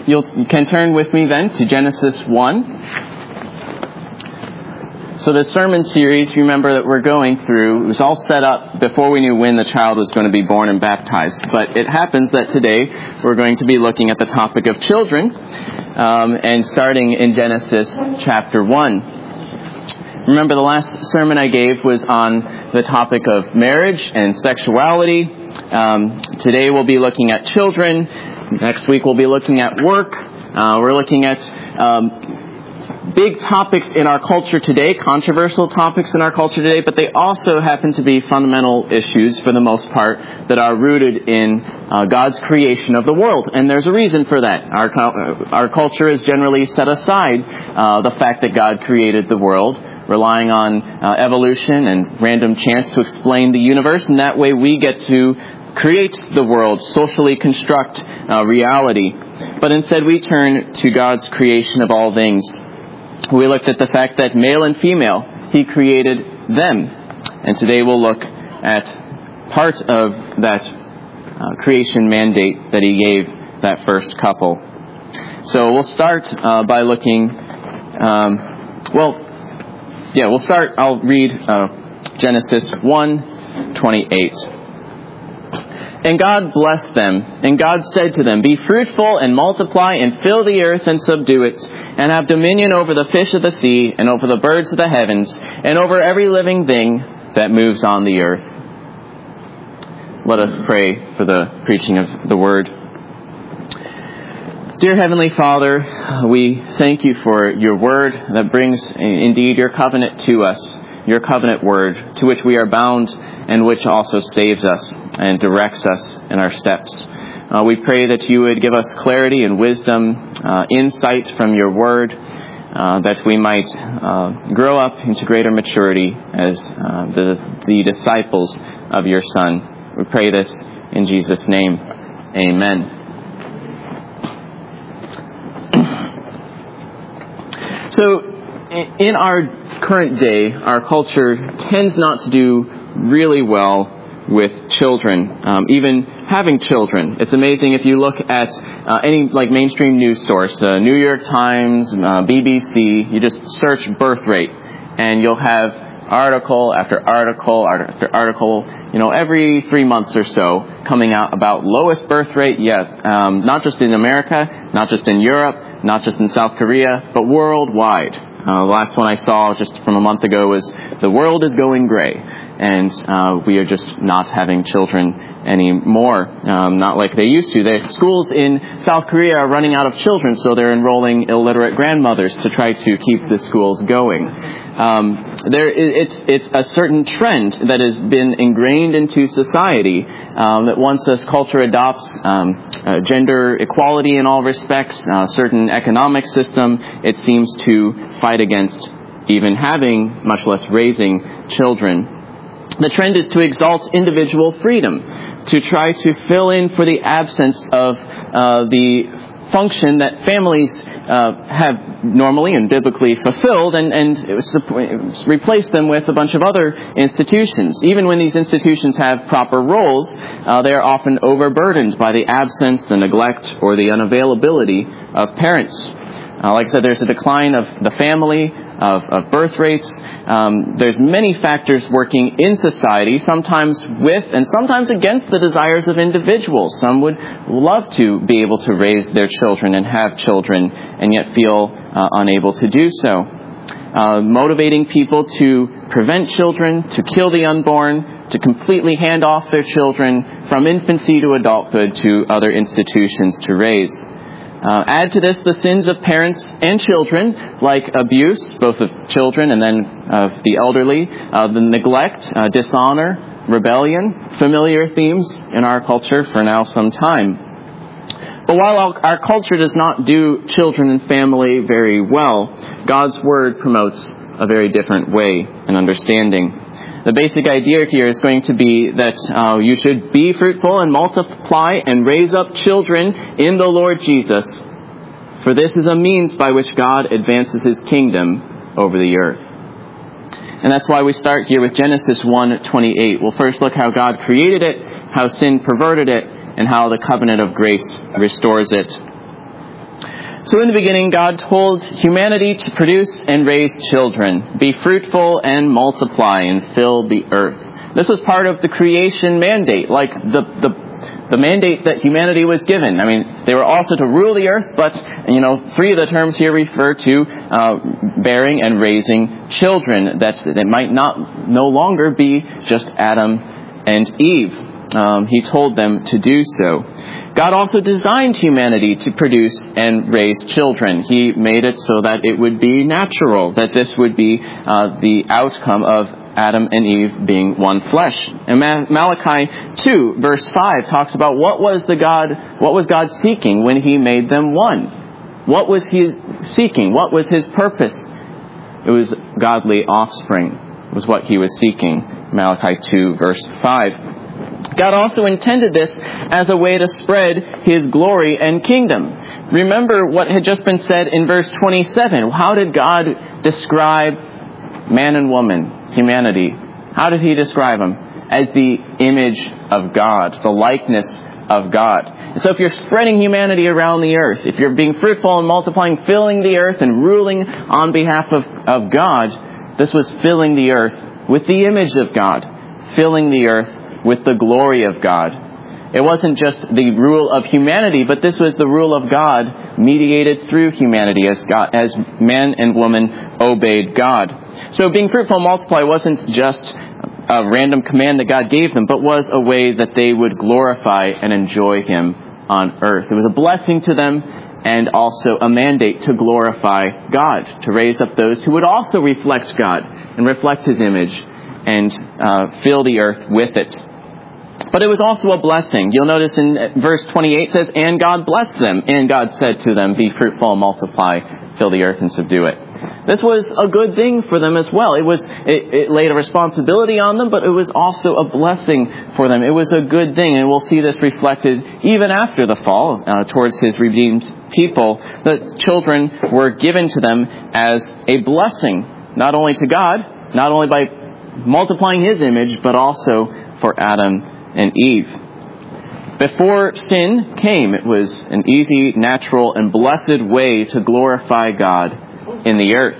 You can turn with me then to Genesis 1. So the sermon series, remember, that we're going through, it was all set up before we knew when the child was going to be born and baptized. But it happens that today we're going to be looking at the topic of children, and starting in Genesis chapter 1. Remember, the last sermon I gave was on the topic of marriage and sexuality. Today we'll be looking at children. Next week we'll be looking at work. We're looking at big topics in our culture today, controversial topics in our culture today, but they also happen to be fundamental issues, for the most part, that are rooted in God's creation of the world. And there's a reason for that. Our culture has generally set aside the fact that God created the world, relying on evolution and random chance to explain the universe, and that way we get to create the world, socially construct reality. But instead we turn to God's creation of all things. We looked at the fact that male and female, He created them. And today we'll look at part of that creation mandate that He gave that first couple. So we'll start by looking, I'll read Genesis 1:28. And God blessed them, and God said to them, "Be fruitful and multiply and fill the earth and subdue it, and have dominion over the fish of the sea and over the birds of the heavens and over every living thing that moves on the earth." Let us pray for the preaching of the word. Dear Heavenly Father, we thank you for your word that brings indeed your covenant to us, your covenant word, to which we are bound and which also saves us and directs us in our steps. We pray that you would give us clarity and wisdom, insight from your word, that we might grow up into greater maturity as the disciples of your Son. We pray this in Jesus' name. Amen. So, in our current day, our culture tends not to do really well with children, even having children. It's amazing if you look at any mainstream news source, New York Times, BBC, you just search birth rate, and you'll have article after article after article, every 3 months or so coming out about lowest birth rate yet, not just in America, not just in Europe, not just in South Korea, but worldwide. The last one I saw just from a month ago was the world is going gray, and we are just not having children anymore, not like they used to. The schools in South Korea are running out of children, so they're enrolling illiterate grandmothers to try to keep the schools going. It's a certain trend that has been ingrained into society, that once this culture adopts gender equality in all respects, a certain economic system, it seems to fight against even having, much less raising, children. The trend is to exalt individual freedom, to try to fill in for the absence of the function that families have normally and biblically fulfilled, and replace them with a bunch of other institutions. Even when these institutions have proper roles, they are often overburdened by the absence, the neglect, or the unavailability of parents. Like I said, there's a decline of the family, of birth rates. There's many factors working in society, sometimes with and sometimes against the desires of individuals. Some would love to be able to raise their children and have children, and yet feel unable to do so. Motivating people to prevent children, to kill the unborn, to completely hand off their children from infancy to adulthood to other institutions to raise. Add to this the sins of parents and children, like abuse, both of children and then of the elderly, the neglect, dishonor, rebellion, familiar themes in our culture for now some time. But while our culture does not do children and family very well, God's Word promotes a very different way and understanding. The basic idea here is going to be that you should be fruitful and multiply and raise up children in the Lord Jesus, for this is a means by which God advances His kingdom over the earth. And that's why we start here with Genesis 1:28. We'll first look how God created it, how sin perverted it, and how the covenant of grace restores it. So in the beginning, God told humanity to produce and raise children, be fruitful and multiply and fill the earth. This was part of the creation mandate, like the mandate that humanity was given. I mean, they were also to rule the earth, but, three of the terms here refer to bearing and raising children. That might no longer be just Adam and Eve. He told them to do so. God also designed humanity to produce and raise children. He made it so that it would be natural, that this would be the outcome of Adam and Eve being one flesh. And Malachi 2, verse 5 talks about what was God seeking when He made them one? What was He seeking? What was His purpose? It was godly offspring, was what He was seeking. Malachi 2, verse 5. God also intended this as a way to spread His glory and kingdom. Remember what had just been said in verse 27. How did God describe man and woman, humanity? How did He describe them? As the image of God, the likeness of God. And so if you're spreading humanity around the earth, if you're being fruitful and multiplying, filling the earth and ruling on behalf of God, this was filling the earth with the image of God, filling the earth with the glory of God. It wasn't just the rule of humanity, but this was the rule of God mediated through humanity as man and woman obeyed God. So being fruitful and multiply wasn't just a random command that God gave them, but was a way that they would glorify and enjoy Him on earth. It was a blessing to them and also a mandate to glorify God, to raise up those who would also reflect God and reflect His image and fill the earth with it. But it was also a blessing. You'll notice in verse 28 says, and God blessed them, and God said to them, be fruitful and multiply, fill the earth and subdue it. This was a good thing for them as well. It laid a responsibility on them, but it was also a blessing for them. It was a good thing, and we'll see this reflected even after the fall towards His redeemed people. The children were given to them as a blessing, not only to God, not only by multiplying His image, but also for Adam and Eve. Before sin came, it was an easy, natural, and blessed way to glorify God in the earth.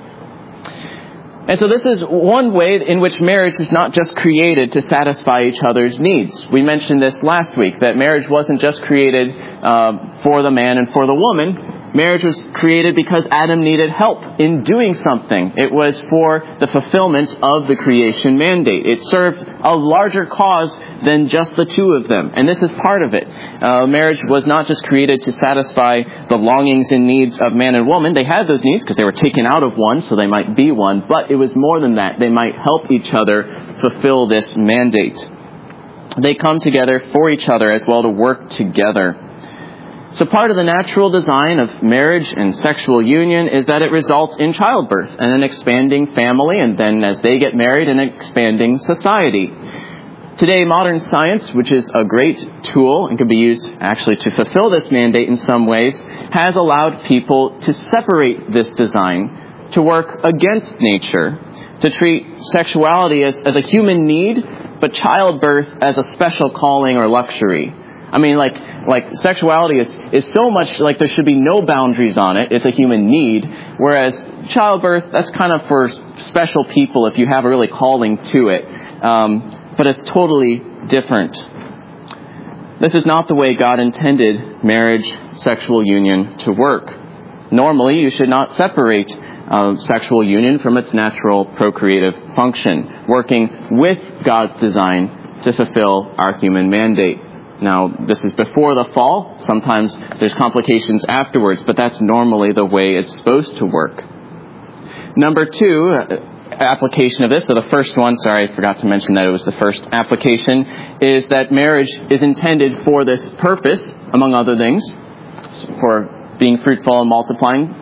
And so this is one way in which marriage was not just created to satisfy each other's needs. We mentioned this last week, that marriage wasn't just created for the man and for the woman. Marriage was created because Adam needed help in doing something. It was for the fulfillment of the creation mandate. It served a larger cause than just the two of them. And this is part of it. Marriage was not just created to satisfy the longings and needs of man and woman. They had those needs because they were taken out of one, so they might be one. But it was more than that. They might help each other fulfill this mandate. They come together for each other as well to work together. So part of the natural design of marriage and sexual union is that it results in childbirth and an expanding family, and then as they get married, an expanding society. Today, modern science, which is a great tool and can be used actually to fulfill this mandate in some ways, has allowed people to separate this design, to work against nature, to treat sexuality as a human need, but childbirth as a special calling or luxury. I mean, like sexuality is so much like there should be no boundaries on it. It's a human need. Whereas childbirth, that's kind of for special people if you have a really calling to it. But it's totally different. This is not the way God intended marriage, sexual union to work. Normally, you should not separate sexual union from its natural procreative function, working with God's design to fulfill our human mandate. Now, this is before the fall. Sometimes there's complications afterwards, but that's normally the way it's supposed to work. Number 2, application of this, so the first one, sorry, I forgot to mention that it was the first application, is that marriage is intended for this purpose, among other things, for being fruitful and multiplying.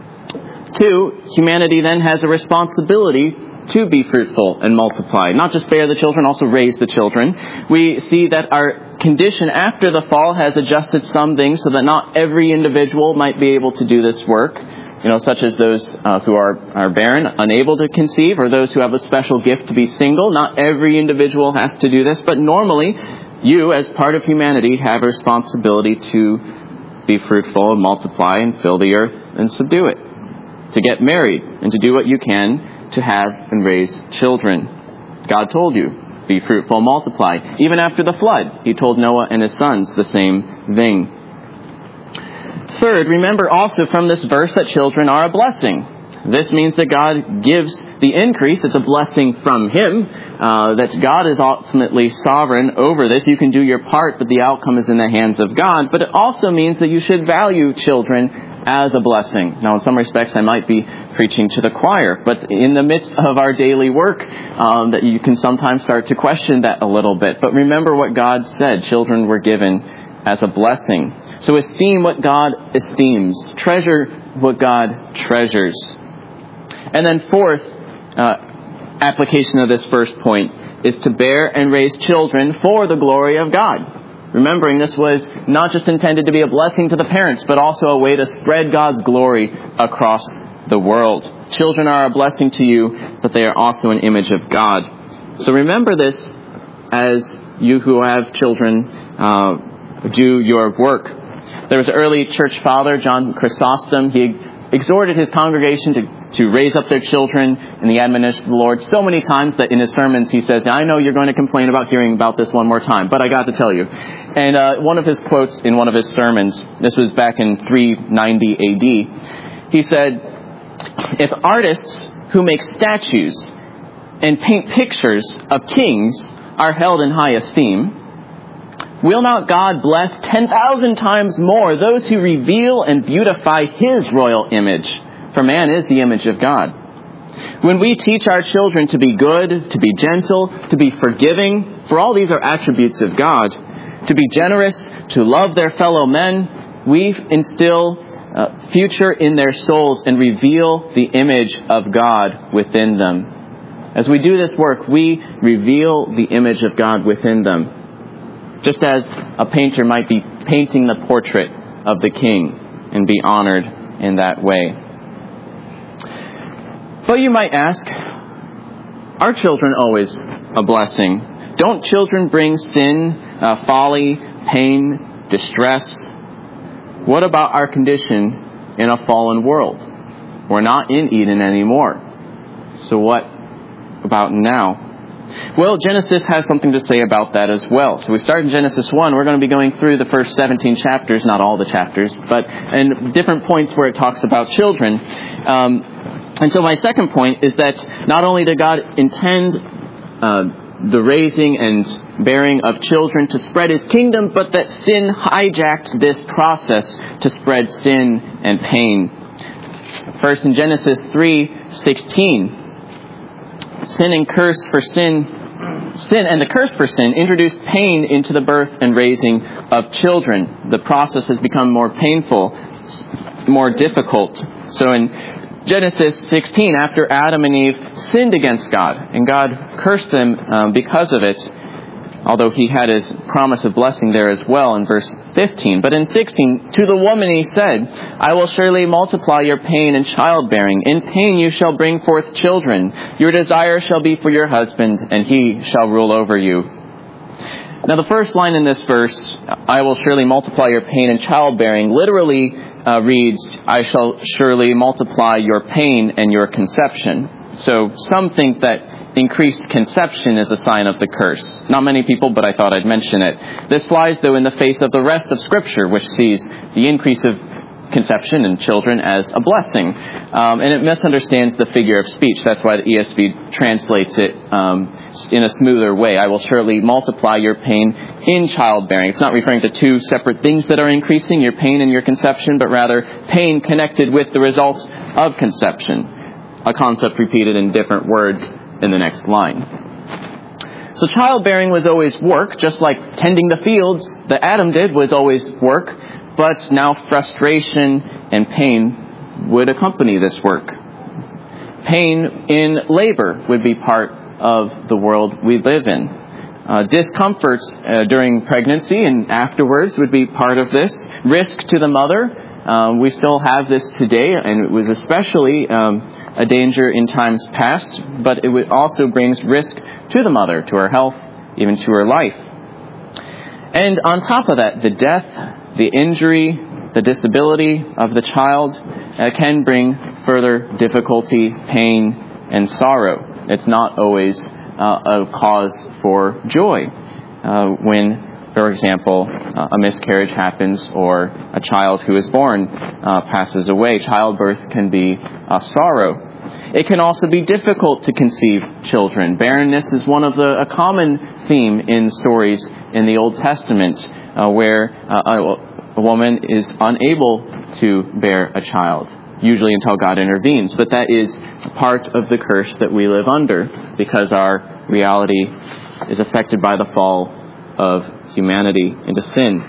2, humanity then has a responsibility to be fruitful and multiply. Not just bear the children, also raise the children. We see that our condition after the fall has adjusted some things so that not every individual might be able to do this work. Such as those who are barren, unable to conceive, or those who have a special gift to be single. Not every individual has to do this, but normally you, as part of humanity, have a responsibility to be fruitful and multiply and fill the earth and subdue it. To get married and to do what you can to have and raise children. God told you, be fruitful, multiply. Even after the flood, He told Noah and his sons the same thing. Third, remember also from this verse that children are a blessing. This means that God gives the increase. It's a blessing from Him, that God is ultimately sovereign over this. You can do your part, but the outcome is in the hands of God. But it also means that you should value children as a blessing. Now, in some respects, I might be preaching to the choir, but in the midst of our daily work, that you can sometimes start to question that a little bit. But remember what God said. Children were given as a blessing. So esteem what God esteems. Treasure what God treasures. And then fourth, application of this first point is to bear and raise children for the glory of God. Remembering this was not just intended to be a blessing to the parents, but also a way to spread God's glory across the world. Children are a blessing to you, but they are also an image of God. So remember this as you who have children do your work. There was an early church father, John Chrysostom. He exhorted his congregation to raise up their children in the admonition of the Lord so many times that in his sermons he says, I know you're going to complain about hearing about this one more time, but I got to tell you. And one of his quotes in one of his sermons, this was back in 390 AD, he said, if artists who make statues and paint pictures of kings are held in high esteem, will not God bless 10,000 times more those who reveal and beautify His royal image? For man is the image of God. When we teach our children to be good, to be gentle, to be forgiving, for all these are attributes of God, to be generous, to love their fellow men, we instill future in their souls and reveal the image of God within them. As we do this work, we reveal the image of God within them. Just as a painter might be painting the portrait of the king and be honored in that way. But you might ask, are children always a blessing? Don't children bring sin, folly, pain, distress? What about our condition in a fallen world? We're not in Eden anymore. So what about now? Well, Genesis has something to say about that as well. So we start in Genesis 1. We're going to be going through the first 17 chapters, not all the chapters, but in different points where it talks about children. And so my second point is that not only did God intend the raising and bearing of children to spread His kingdom, but that sin hijacked this process to spread sin and pain. First in Genesis 3:16. Sin and the curse for sin introduced pain into the birth and raising of children. The process has become more painful, more difficult. So in Genesis 16, after Adam and Eve sinned against God, and God cursed them because of it, although He had His promise of blessing there as well in verse 15. But in 16, to the woman He said, I will surely multiply your pain in childbearing. In pain you shall bring forth children. Your desire shall be for your husband, and he shall rule over you. Now the first line in this verse, I will surely multiply your pain in childbearing, literally reads, I shall surely multiply your pain and your conception. So some think that increased conception is a sign of the curse. Not many people, but I thought I'd mention it. This flies, though, in the face of the rest of Scripture, which sees the increase of conception in children as a blessing. And it misunderstands the figure of speech. That's why the ESV translates it in a smoother way. I will surely multiply your pain in childbearing. It's not referring to two separate things that are increasing, your pain and your conception, but rather pain connected with the results of conception. A concept repeated in different words in the next line. So childbearing was always work, just like tending the fields that Adam did was always work, but now frustration and pain would accompany this work. Pain in labor would be part of the world we live in. Discomforts during pregnancy and afterwards would be part of this. Risk to the mother. We still have this today, and it was especially a danger in times past, but it also brings risk to the mother, to her health, even to her life. And on top of that, the death, the injury, the disability of the child can bring further difficulty, pain, and sorrow. It's not always a cause for joy when, for example, a miscarriage happens or a child who is born passes away. Childbirth can be a sorrow. It can also be difficult to conceive children. Barrenness is a common theme in stories in the Old Testament where a woman is unable to bear a child, usually until God intervenes. But that is part of the curse that we live under because our reality is affected by the fall of humanity into sin.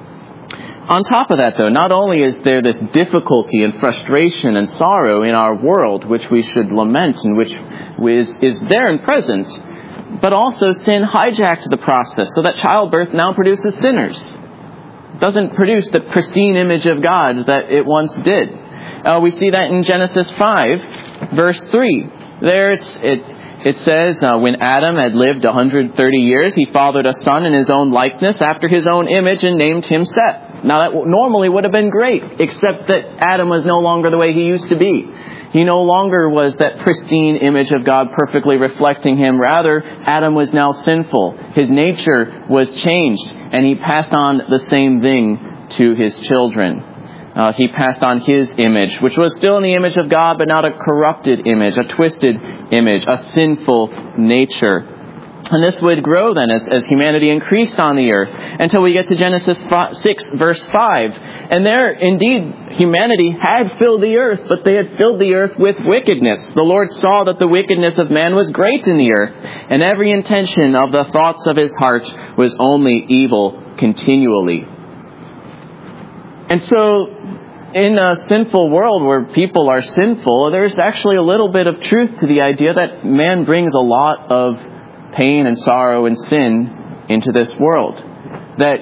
On top of that, though, not only is there this difficulty and frustration and sorrow in our world, which we should lament and which is there and present, but also sin hijacked the process so that childbirth now produces sinners. It doesn't produce the pristine image of God that it once did. We see that in Genesis 5, verse 3. There it says, when Adam had lived 130 years, he fathered a son in his own likeness after his own image and named him Seth. Now that normally would have been great, except that Adam was no longer the way he used to be. He no longer was that pristine image of God perfectly reflecting him. Rather, Adam was now sinful. His nature was changed, and he passed on the same thing to his children. He passed on his image, which was still in the image of God, but not a corrupted image, a twisted image, a sinful nature. And this would grow then as humanity increased on the earth until we get to Genesis 6, verse 5. And there, indeed, humanity had filled the earth, but they had filled the earth with wickedness. The Lord saw that the wickedness of man was great in the earth, and every intention of the thoughts of his heart was only evil continually. And so, in a sinful world where people are sinful, there's actually a little bit of truth to the idea that man brings a lot of pain and sorrow and sin into this world. That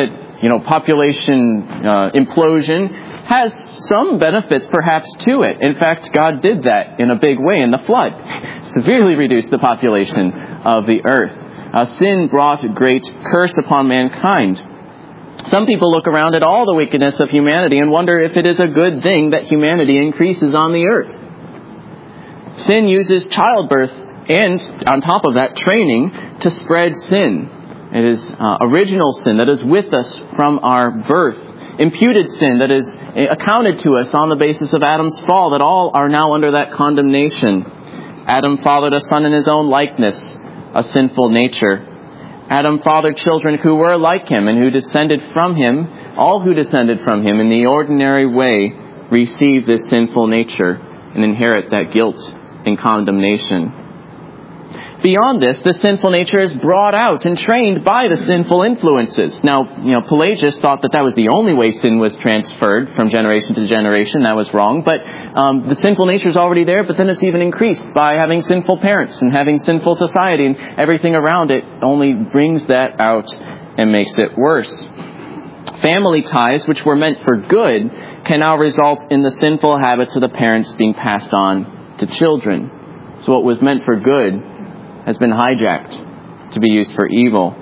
population implosion has some benefits perhaps to it. In fact, God did that in a big way in the flood. Severely reduced the population of the earth. Sin brought great curse upon mankind. Some people look around at all the wickedness of humanity and wonder if it is a good thing that humanity increases on the earth. Sin uses childbirth and, on top of that, training to spread sin. It is original sin that is with us from our birth. Imputed sin that is accounted to us on the basis of Adam's fall, that all are now under that condemnation. Adam fathered a son in his own likeness, a sinful nature. Adam fathered children who were like him and who descended from him. All who descended from him in the ordinary way receive this sinful nature and inherit that guilt and condemnation. Beyond this, the sinful nature is brought out and trained by the sinful influences. Now, Pelagius thought that was the only way sin was transferred from generation to generation. That was wrong. But the sinful nature is already there, but then it's even increased by having sinful parents and having sinful society, and everything around it only brings that out and makes it worse. Family ties, which were meant for good, can now result in the sinful habits of the parents being passed on to children. So what was meant for good has been hijacked to be used for evil.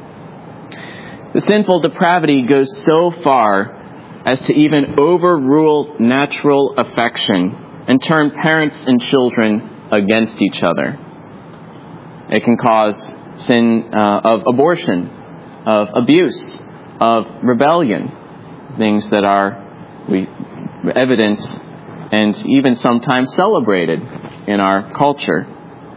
The sinful depravity goes so far as to even overrule natural affection and turn parents and children against each other. It can cause sin of abortion, of abuse, of rebellion, things that are evident and even sometimes celebrated in our culture.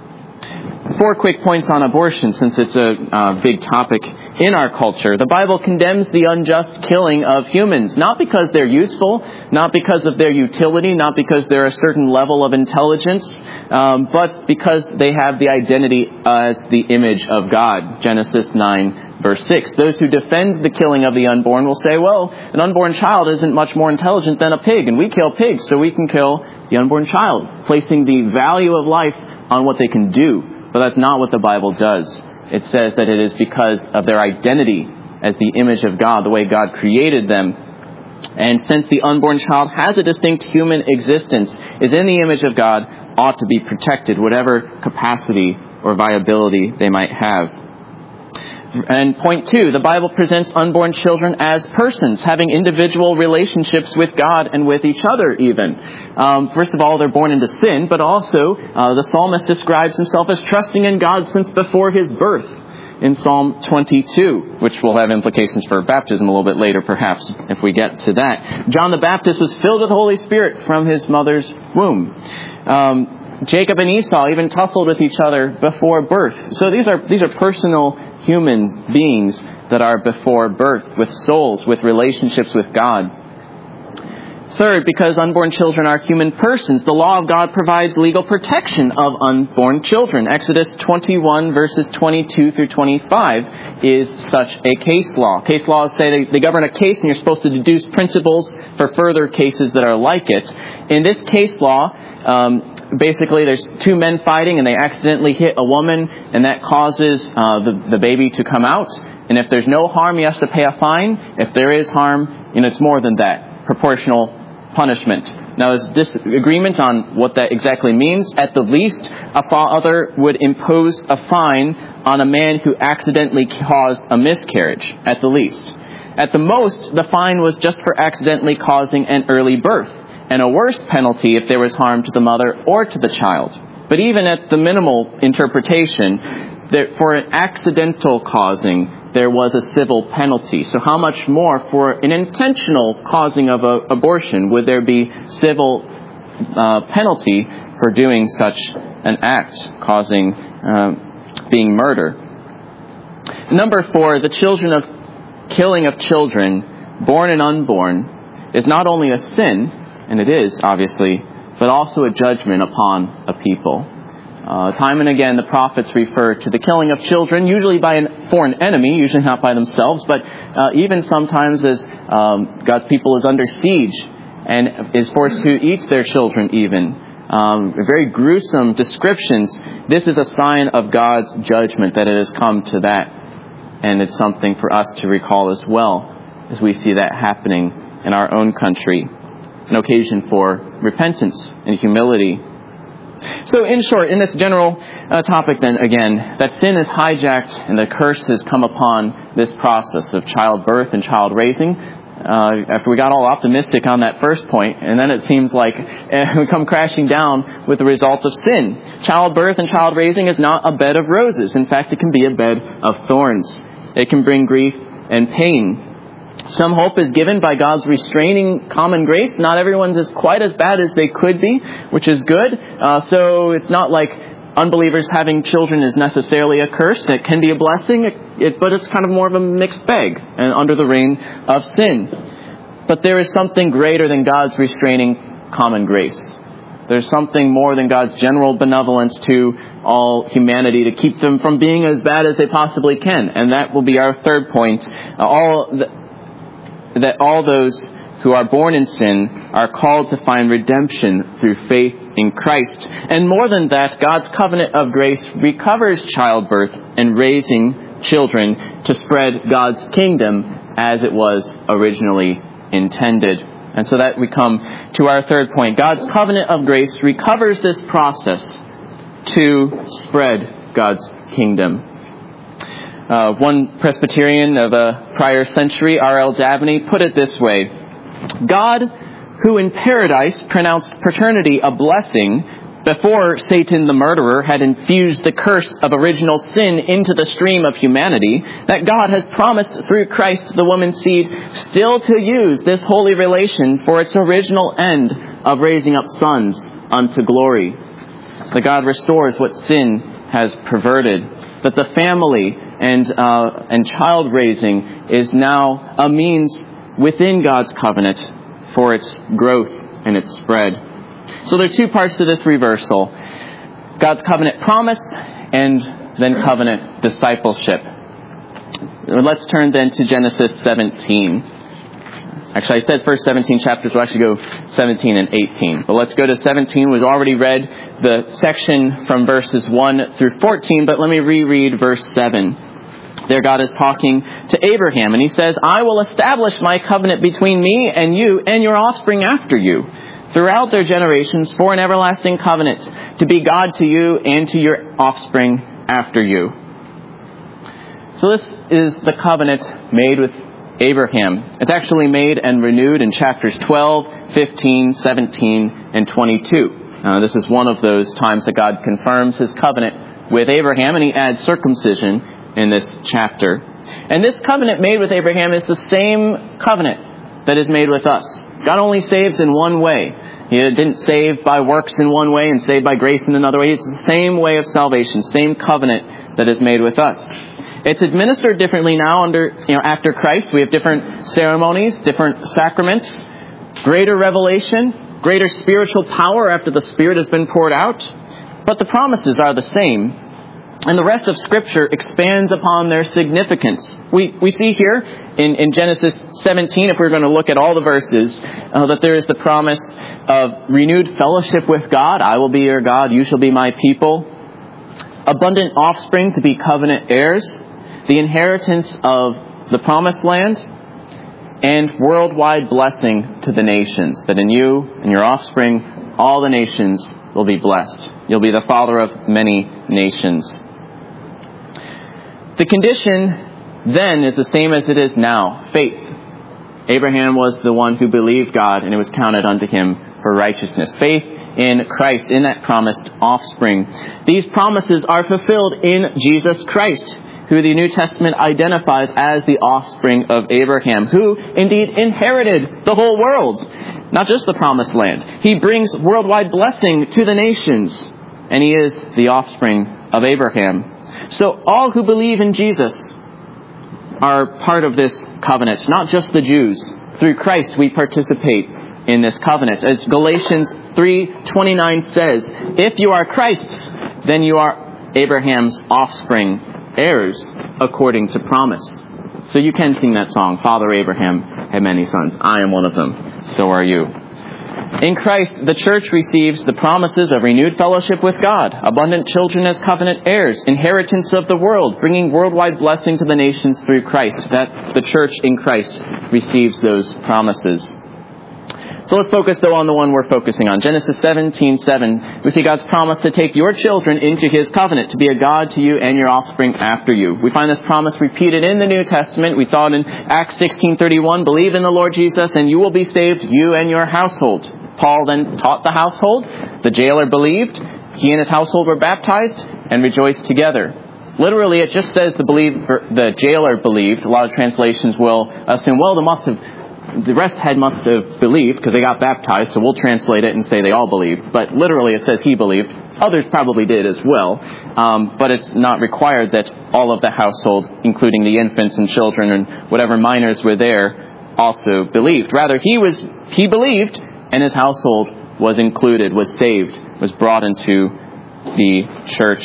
4 quick points on abortion, since it's a big topic in our culture. The Bible condemns the unjust killing of humans, not because they're useful, not because of their utility, not because they're a certain level of intelligence, but because they have the identity as the image of God. Genesis 9, verse 6. Those who defend the killing of the unborn will say, well, an unborn child isn't much more intelligent than a pig, and we kill pigs, so we can kill the unborn child, placing the value of life on what they can do. But that's not what the Bible does. It says that it is because of their identity as the image of God, the way God created them. And since the unborn child has a distinct human existence, is in the image of God, ought to be protected, whatever capacity or viability they might have. And point 2, the Bible presents unborn children as persons, having individual relationships with God and with each other even. First of all, they're born into sin, but also the psalmist describes himself as trusting in God since before his birth in Psalm 22, which will have implications for baptism a little bit later perhaps if we get to that. John the Baptist was filled with the Holy Spirit from his mother's womb. Jacob and Esau even tussled with each other before birth. So these are personal human beings that are before birth, with souls, with relationships with God. Third, because unborn children are human persons, the law of God provides legal protection of unborn children. Exodus 21 verses 22 through 25 is such a case law. Case laws say they govern a case and you're supposed to deduce principles for further cases that are like it. In this case law, basically there's two men fighting and they accidentally hit a woman and that causes the baby to come out. And if there's no harm, he has to pay a fine. If there is harm, it's more than that. Proportional punishment. Now, there's disagreement on what that exactly means. At the least, a father would impose a fine on a man who accidentally caused a miscarriage, at the least. At the most, the fine was just for accidentally causing an early birth, and a worse penalty if there was harm to the mother or to the child. But even at the minimal interpretation, for an accidental causing, there was a civil penalty. So how much more for an intentional causing of an abortion would there be civil penalty for doing such an act, causing being murder? Number 4, the killing of children, born and unborn, is not only a sin, and it is, obviously, but also a judgment upon a people. Time and again, the prophets refer to the killing of children, usually by a foreign enemy, usually not by themselves, but even sometimes as God's people is under siege and is forced to eat their children even. Very gruesome descriptions. This is a sign of God's judgment that it has come to that. And it's something for us to recall as well as we see that happening in our own country. An occasion for repentance and humility. So in short, in this general topic then, again, that sin is hijacked and the curse has come upon this process of childbirth and child raising. After we got all optimistic on that first point, and then it seems like we come crashing down with the result of sin. Childbirth and child raising is not a bed of roses. In fact, it can be a bed of thorns. It can bring grief and pain. Some hope is given by God's restraining common grace. Not everyone's is quite as bad as they could be, which is good. So it's not like unbelievers having children is necessarily a curse. It can be a blessing, but it's kind of more of a mixed bag and under the reign of sin. But there is something greater than God's restraining common grace. There's something more than God's general benevolence to all humanity to keep them from being as bad as they possibly can. And that will be our third point. That all those who are born in sin are called to find redemption through faith in Christ. And more than that, God's covenant of grace recovers childbirth and raising children to spread God's kingdom as it was originally intended. And so that we come to our third point. God's covenant of grace recovers this process to spread God's kingdom. One Presbyterian of a prior century, R.L. Dabney, put it this way: God, who in paradise pronounced paternity a blessing before Satan the murderer had infused the curse of original sin into the stream of humanity, that God has promised through Christ the woman's seed still to use this holy relation for its original end of raising up sons unto glory. That God restores what sin has perverted. That the family and child raising is now a means within God's covenant for its growth and its spread. So there are two parts to this reversal: God's covenant promise and then covenant discipleship. Let's turn then to Genesis 17. Actually, I said first 17 chapters. We'll actually go 17 and 18. But let's go to 17. We've already read the section from verses 1 through 14, but let me reread verse 7. There God is talking to Abraham, and he says, I will establish my covenant between me and you and your offspring after you, throughout their generations, for an everlasting covenant, to be God to you and to your offspring after you. So this is the covenant made with Abraham. It's actually made and renewed in chapters 12, 15, 17, and 22. This is one of those times that God confirms his covenant with Abraham, and he adds circumcision in this chapter. And this covenant made with Abraham is the same covenant that is made with us. God only saves in one way. He didn't save by works in one way and save by grace in another way. It's the same way of salvation, same covenant that is made with us. It's administered differently now after Christ. We have different ceremonies, different sacraments, greater revelation, greater spiritual power after the Spirit has been poured out. But the promises are the same. And the rest of Scripture expands upon their significance. We see here in Genesis 17, if we're going to look at all the verses, that there is the promise of renewed fellowship with God. I will be your God, you shall be my people. Abundant offspring to be covenant heirs. The inheritance of the promised land. And worldwide blessing to the nations. That in you and your offspring, all the nations will be blessed. You'll be the father of many nations. The condition then is the same as it is now. Faith. Abraham was the one who believed God, and it was counted unto him for righteousness. Faith in Christ, in that promised offspring. These promises are fulfilled in Jesus Christ, who the New Testament identifies as the offspring of Abraham, who indeed inherited the whole world, not just the promised land. He brings worldwide blessing to the nations, and he is the offspring of Abraham. So all who believe in Jesus are part of this covenant, not just the Jews. Through Christ we participate in this covenant. As Galatians 3:29 says, if you are Christ's, then you are Abraham's offspring, heirs according to promise. So you can sing that song, Father Abraham had many sons. I am one of them. So are you. In Christ, the church receives the promises of renewed fellowship with God, abundant children as covenant heirs, inheritance of the world, bringing worldwide blessing to the nations through Christ. That the church in Christ receives those promises. So let's focus, though, on the one we're focusing on. Genesis 17:7, we see God's promise to take your children into his covenant, to be a God to you and your offspring after you. We find this promise repeated in the New Testament. We saw it in Acts 16:31, believe in the Lord Jesus and you will be saved, you and your household. Paul then taught the household. The jailer believed. He and his household were baptized and rejoiced together. Literally, it just says the jailer believed. A lot of translations will assume, well, the rest must have believed because they got baptized, so we'll translate it and say they all believed. But literally it says he believed. Others probably did as well. But it's not required that all of the household, including the infants and children and whatever minors were there, also believed. Rather, he believed and his household was included, was saved, was brought into the church.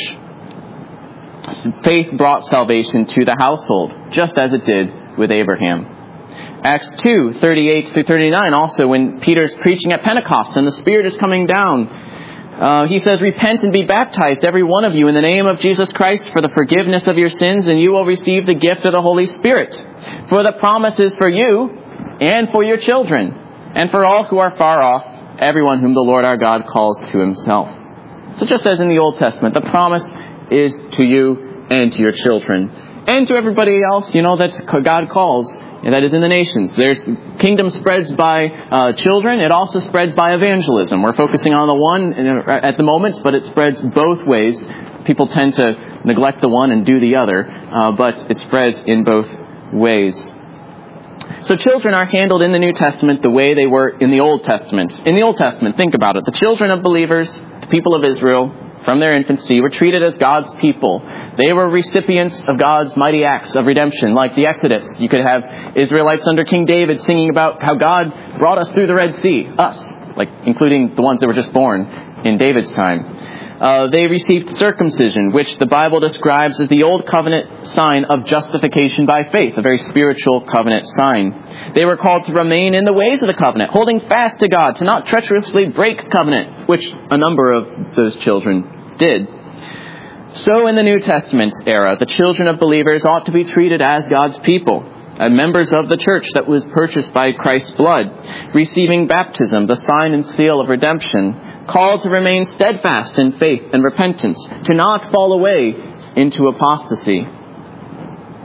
Faith brought salvation to the household, just as it did with Abraham. Acts 2:38-39, also when Peter's preaching at Pentecost and the Spirit is coming down, he says, repent and be baptized, every one of you, in the name of Jesus Christ for the forgiveness of your sins, and you will receive the gift of the Holy Spirit. For the promise is for you and for your children, and for all who are far off, everyone whom the Lord our God calls to himself. So just as in the Old Testament, the promise is to you and to your children, and to everybody else, that God calls, and that is in the nations. There's kingdom spreads by children. It also spreads by evangelism. We're focusing on the one at the moment, but it spreads both ways. People tend to neglect the one and do the other, but it spreads in both ways. So children are handled in the New Testament the way they were in the Old Testament. In the Old Testament, think about it. The children of believers, the people of Israel, from their infancy, were treated as God's people. They were recipients of God's mighty acts of redemption, like the Exodus. You could have Israelites under King David singing about how God brought us through the Red Sea, us, including the ones that were just born in David's time. They received circumcision, which the Bible describes as the old covenant sign of justification by faith, a very spiritual covenant sign. They were called to remain in the ways of the covenant, holding fast to God, to not treacherously break covenant, which a number of those children did. So in the New Testament era, the children of believers ought to be treated as God's people, as members of the church that was purchased by Christ's blood, receiving baptism, the sign and seal of redemption, called to remain steadfast in faith and repentance, to not fall away into apostasy.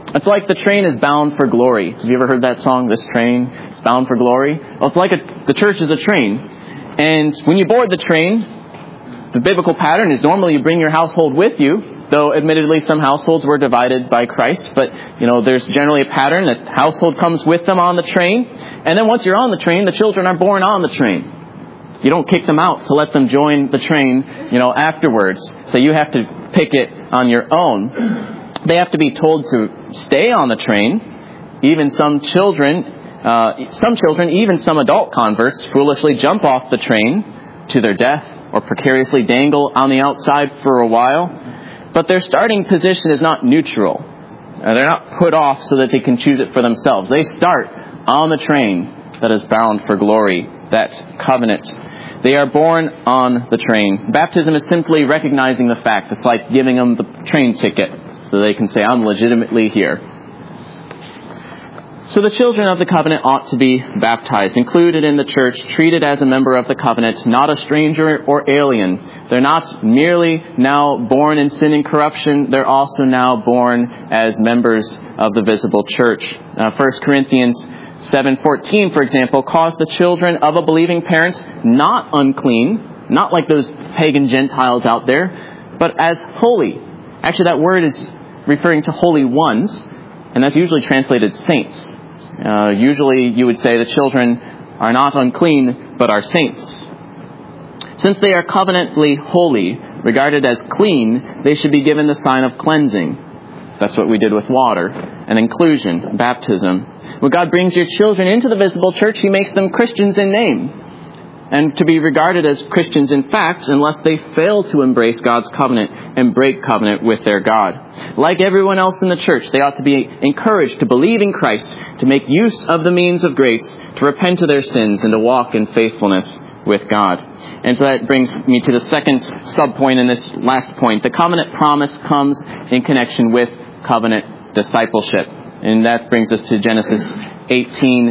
It's like the train is bound for glory. Have you ever heard that song, This Train is Bound for Glory? Well, it's like the church is a train. And when you board the train, the biblical pattern is normally you bring your household with you, though admittedly some households were divided by Christ. But, there's generally a pattern that household comes with them on the train. And then once you're on the train, the children are born on the train. You don't kick them out to let them join the train, afterwards. So you have to pick it on your own. They have to be told to stay on the train. Even some children, even some adult converts, foolishly jump off the train to their death or precariously dangle on the outside for a while. But their starting position is not neutral. They're not put off so that they can choose it for themselves. They start on the train that is bound for glory, that covenant. They are born on the train. Baptism is simply recognizing the fact. It's like giving them the train ticket so they can say, I'm legitimately here. So the children of the covenant ought to be baptized, included in the church, treated as a member of the covenant, not a stranger or alien. They're not merely now born in sin and corruption. They're also now born as members of the visible church. 1 Corinthians 7:14, for example, calls the children of a believing parent not unclean, not like those pagan Gentiles out there, but as holy. Actually, that word is referring to holy ones, and that's usually translated saints. Usually you would say the children are not unclean, but are saints. Since they are covenantly holy, regarded as clean, they should be given the sign of cleansing. That's what we did with water, and inclusion, baptism. When God brings your children into the visible church, He makes them Christians in name, and to be regarded as Christians in fact, unless they fail to embrace God's covenant and break covenant with their God. Like everyone else in the church, they ought to be encouraged to believe in Christ, to make use of the means of grace, to repent of their sins, and to walk in faithfulness with God. And so that brings me to the second subpoint in this last point. The covenant promise comes in connection with covenant discipleship. And that brings us to Genesis 18,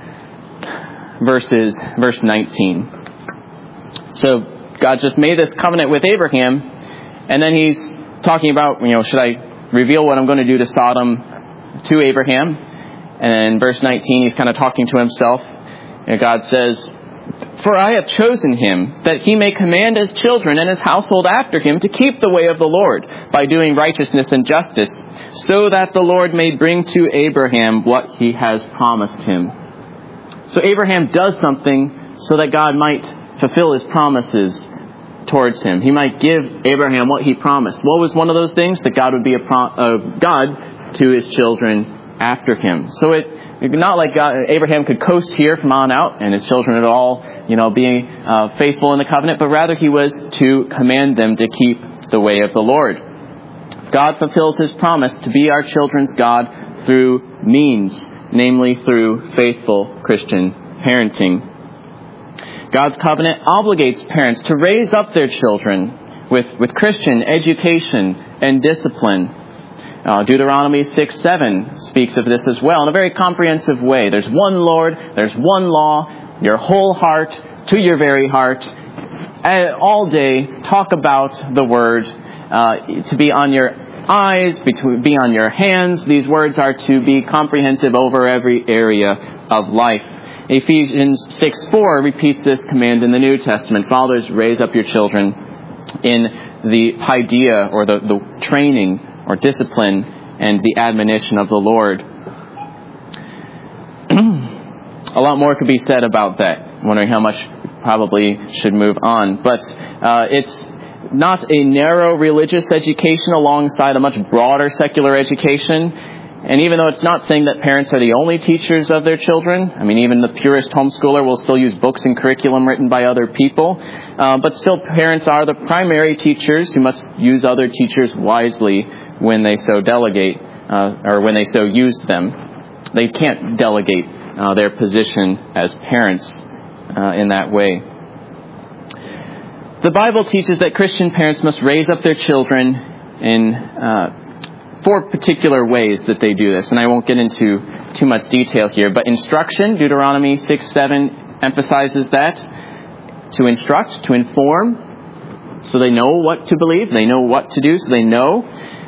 verse 19. So God just made this covenant with Abraham, and then He's talking about, should I reveal what I'm going to do to Sodom to Abraham? And in verse 19, He's kind of talking to Himself. And God says, For I have chosen him, that he may command his children and his household after him to keep the way of the Lord, by doing righteousness and justice, so that the Lord may bring to Abraham what He has promised him. So Abraham does something so that God might fulfill His promises towards him. He might give Abraham what He promised. What was one of those things? That God would be a God to his children after him. So it's not like Abraham could coast here from on out and his children would all, be faithful in the covenant, but rather he was to command them to keep the way of the Lord. God fulfills His promise to be our children's God through means, namely through faithful Christian parenting. God's covenant obligates parents to raise up their children with Christian education and discipline. Deuteronomy 6:7 speaks of this as well in a very comprehensive way. There's one Lord, there's one law, your whole heart to your very heart. All day, talk about the Word, to be on your eyes, be on your hands. These words are to be comprehensive over every area of life. Ephesians 6:4 repeats this command in the New Testament. Fathers, raise up your children in the paideia, or the training or discipline and the admonition of the Lord. A lot more could be said about that. I'm wondering how much probably should move on. But it's not a narrow religious education alongside a much broader secular education. And even though it's not saying that parents are the only teachers of their children, even the purest homeschooler will still use books and curriculum written by other people, but still parents are the primary teachers who must use other teachers wisely when they so delegate, or when they so use them. They can't delegate their position as parents in that way. The Bible teaches that Christian parents must raise up their children in 4 particular ways that they do this, and I won't get into too much detail here. But instruction, Deuteronomy 6:7 emphasizes that. To instruct, to inform, so they know what to believe, they know what to do, so they know.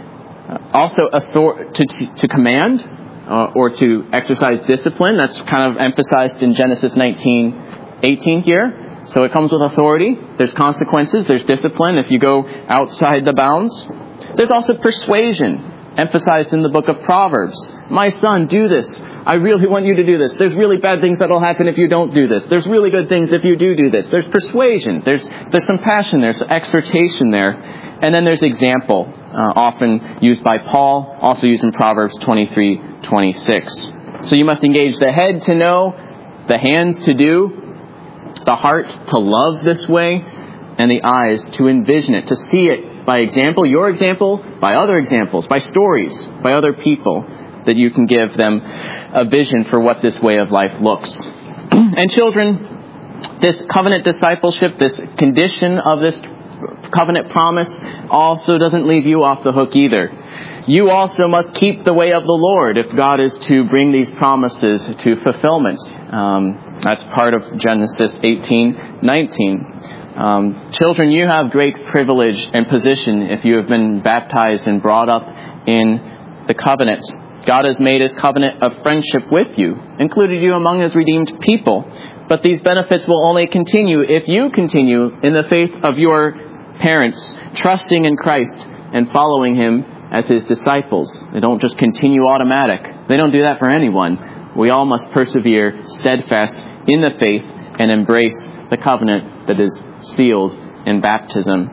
Also, to command or to exercise discipline. That's kind of emphasized in Genesis 19:18 here. So it comes with authority. There's consequences. There's discipline if you go outside the bounds. There's also persuasion, emphasized in the book of Proverbs. My son, do this. I really want you to do this. There's really bad things that will happen if you don't do this. There's really good things if you do this. There's persuasion. There's some passion. There's exhortation there. And then there's example, often used by Paul, also used in Proverbs 23:26. So you must engage the head to know, the hands to do, the heart to love this way, and the eyes to envision it, to see it by example, your example, by other examples, by stories, by other people, that you can give them a vision for what this way of life looks. And children, this covenant discipleship, this condition of this covenant promise also doesn't leave you off the hook either. You also must keep the way of the Lord if God is to bring these promises to fulfillment. That's part of Genesis 18:19. Children, you have great privilege and position if you have been baptized and brought up in the covenant. God has made His covenant of friendship with you, included you among His redeemed people. But these benefits will only continue if you continue in the faith of your parents, trusting in Christ and following Him as His disciples. They don't just continue automatic. They don't do that for anyone. We all must persevere steadfast in the faith and embrace the covenant that is sealed in baptism.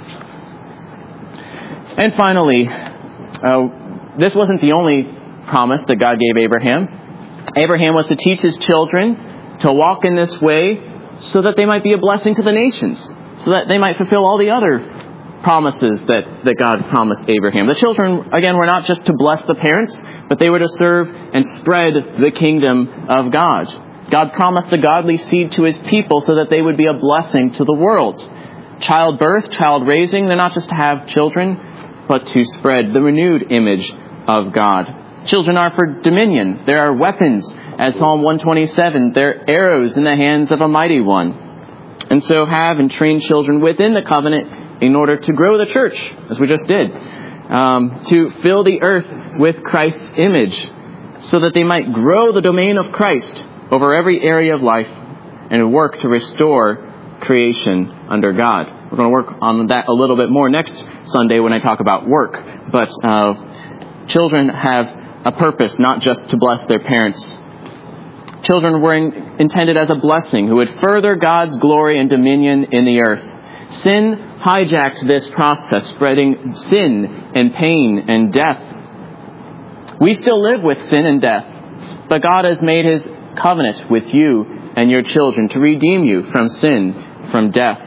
And finally, this wasn't the only promise that God gave Abraham. Abraham was to teach his children to walk in this way so that they might be a blessing to the nations, so that they might fulfill all the other promises that God promised Abraham. The children, again, were not just to bless the parents, but they were to serve and spread the kingdom of God. God promised a godly seed to His people so that they would be a blessing to the world. Childbirth, child raising, they're not just to have children, but to spread the renewed image of God. Children are for dominion. There are weapons, as Psalm 127. They're arrows in the hands of a mighty one. And so have and train children within the covenant in order to grow the church, as we just did. To fill the earth with Christ's image, so that they might grow the domain of Christ over every area of life and work to restore creation under God. We're going to work on that a little bit more next Sunday when I talk about work. But children have a purpose, not just to bless their parents. Children were intended as a blessing who would further God's glory and dominion in the earth. Sin hijacked this process, spreading sin and pain and death. We still live with sin and death, but God has made His covenant with you and your children to redeem you from sin, from death.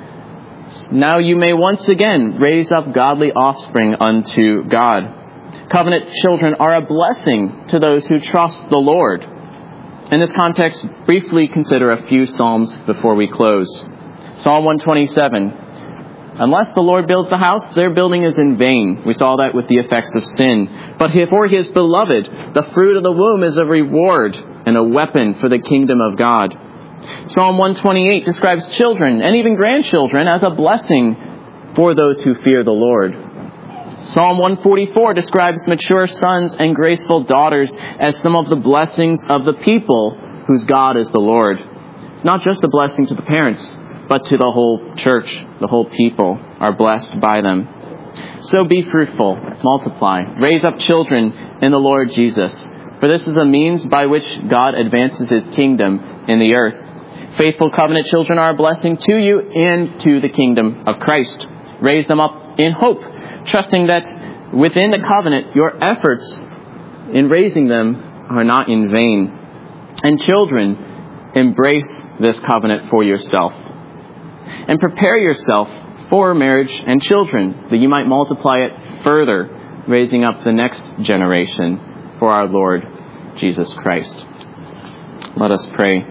Now you may once again raise up godly offspring unto God. Covenant children are a blessing to those who trust the Lord. In this context, briefly consider a few Psalms before we close. Psalm 127. Unless the Lord builds the house, their building is in vain. We saw that with the effects of sin. But for His beloved, the fruit of the womb is a reward and a weapon for the kingdom of God. Psalm 128 describes children and even grandchildren as a blessing for those who fear the Lord. Psalm 144 describes mature sons and graceful daughters as some of the blessings of the people whose God is the Lord. It's not just a blessing to the parents, but to the whole church. The whole people are blessed by them. So be fruitful, multiply, raise up children in the Lord Jesus. For this is the means by which God advances His kingdom in the earth. Faithful covenant children are a blessing to you and to the kingdom of Christ. Raise them up in hope, trusting that within the covenant, your efforts in raising them are not in vain. And children, embrace this covenant for yourself. And prepare yourself for marriage and children, that you might multiply it further, raising up the next generation for our Lord Jesus Christ. Let us pray.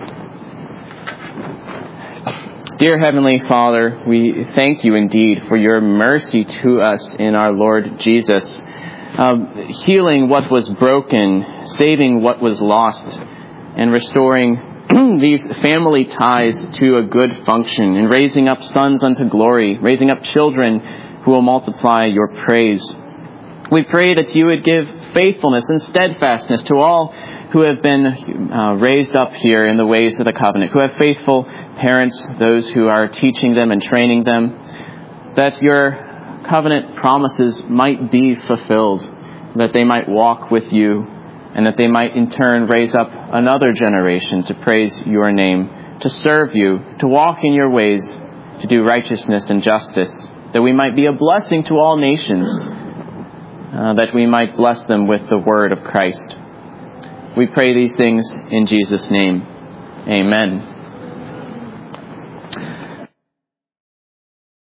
Dear Heavenly Father, we thank you indeed for your mercy to us in our Lord Jesus, healing what was broken, saving what was lost, and restoring these family ties to a good function, and raising up sons unto glory, raising up children who will multiply your praise. We pray that you would give faithfulness and steadfastness to all who have been raised up here in the ways of the covenant, who have faithful parents, those who are teaching them and training them, that your covenant promises might be fulfilled, that they might walk with you, and that they might in turn raise up another generation to praise your name, to serve you, to walk in your ways, to do righteousness and justice, that we might be a blessing to all nations, that we might bless them with the word of Christ. We pray these things in Jesus' name. Amen.